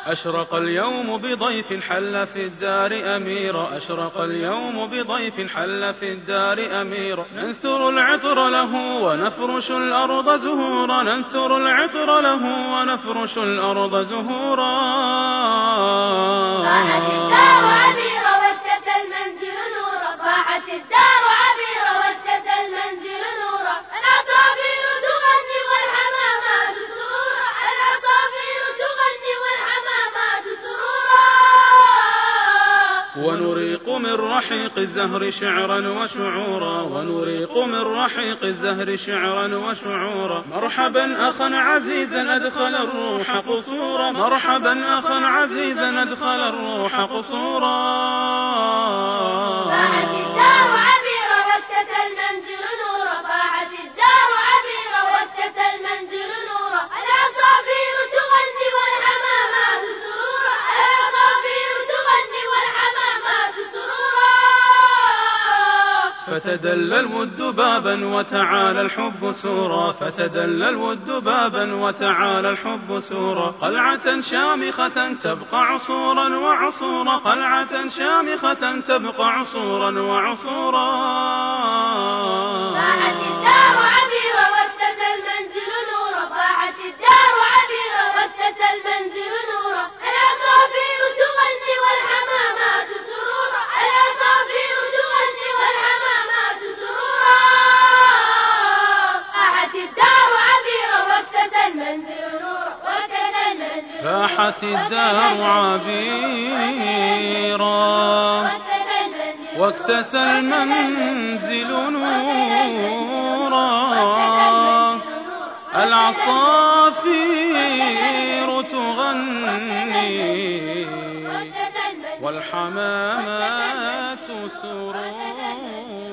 أشرق اليوم بضيف حل في الدار أميرا، أشرق اليوم بضيف حل في الدار أميرا، ننثر العطر له ونفرش الأرض زهورا، ننثر العطر له ونفرش الأرض زهورا. ضاحت الدار عبيرا واسكت المنزل نورا، ضاحت الدار عبيرا واسكت المنزل نورا، العصافير تغني والحمامات سرورا، العصافير تغني والحمامات سرورا. ونريق من رحيق الزهر شعرا وشعورا، ونريق من رحيق الزهر شعرا وشعورا، مرحبا أخا عزيزا أدخل الروح قصورا، مرحبا أخا عزيزا أدخل الروح قصورا. ضاحت الدار عبيرا واسكت المنزل نورا، ضاحت الدار عبيرا واسكت المنزل نورا، العصافير تغني والحمامات سرورا، العصافير تغني والحمامات سرورا. فتدلى الود بابا وتعالى الحب سورا، فتدلى الود بابا وتعالى الحب سورا، قلعة شامخة تبقى عصورا وعصورا، قلعة شامخة تبقى عصورا وعصورا. ضاحت الدار عبيرا واسكت المنزل نورا، ضاحت الدار عبيرا واسكت المنزل نورا، العصافير تغني والحمامات سرورا، العصافير تغني والحمامات سرورا. ضاحت الدار عبيرا واسكت المنزل نورا، واسكت المنزل نورا، فاحت الدار عبيرا واكتسى المنزل نورا، العصافير تغني والحمامات سرورا.